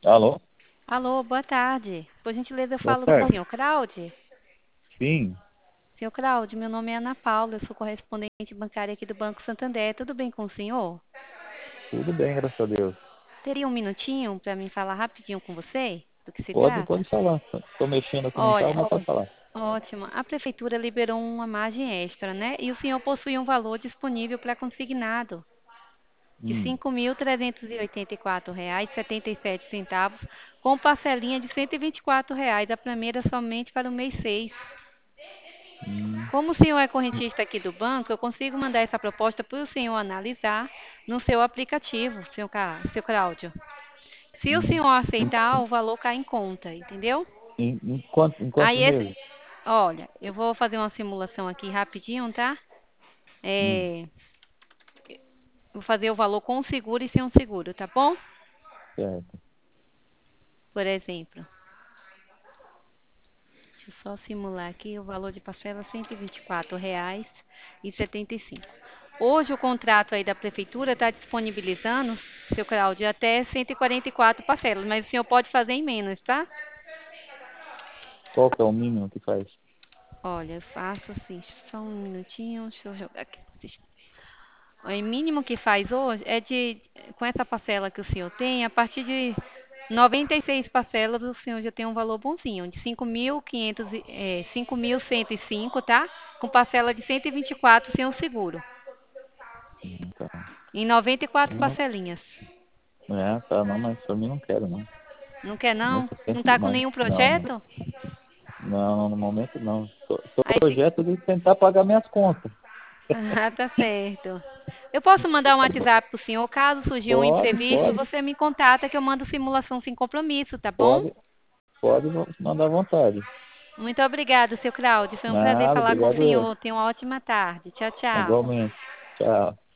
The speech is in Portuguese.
Alô? Alô, boa tarde. Por gentileza, eu Boa falo com o tarde. senhor Claudio. Sim, Senhor Claudio, meu nome é Ana Paula, eu sou correspondente bancária aqui do Banco Santander. Tudo bem com o senhor? tudo bem, graças a Deus. Teria um minutinho para mim falar rapidinho com você? Do que se Pode trata? falar. Estou mexendo aqui num carro, Olha, mas pode falar. ótimo. A prefeitura liberou uma margem extra, né? E o senhor possui um valor disponível para consignado de R$ Hum, 5.384,77, com parcelinha de R$ 124, a primeira somente para o mês 6. hum, Como o senhor é correntista aqui do banco, eu consigo mandar essa proposta para o senhor analisar no seu aplicativo, seu Cláudio. Se o hum. senhor Em, aceitar, o valor cai em conta, entendeu? em quantos Aí meses? olha, eu vou fazer uma simulação aqui rapidinho, tá? Hum, É, vou fazer o valor com o seguro e sem o seguro, tá bom? certo. Por exemplo, deixa eu só simular aqui o valor de parcela R$ 124,75. Hoje o contrato aí da prefeitura está disponibilizando, seu Cláudio, até 144 parcelas, mas o senhor pode fazer em menos, tá? Qual que é o mínimo que faz? Olha, eu faço assim, só um minutinho, deixa eu jogar aqui. O mínimo que faz hoje é com essa parcela que o senhor tem, a partir de 96 parcelas, o senhor já tem um valor bonzinho, de 5.105, tá? Com parcela de 124 sem o seguro, Tá. em 94 Eu não, parcelinhas. tá, não, mas pra mim não quero, não. Não quer não? Muito Não tempo tá com demais. nenhum Não, não. projeto? Não, no momento não. Tô Aí, projeto de tentar pagar minhas contas. ah, tá certo. Eu posso mandar um Tá bom. WhatsApp pro senhor, caso surgir um Pode, imprevisto, pode, você me contata que eu mando simulação sem compromisso, tá bom? pode, pode mandar à vontade. Muito obrigada, seu Cláudio. Foi um prazer Nada, falar com o obrigado eu. senhor. Tenha uma ótima tarde. Tchau, tchau. Igualmente. Tchau.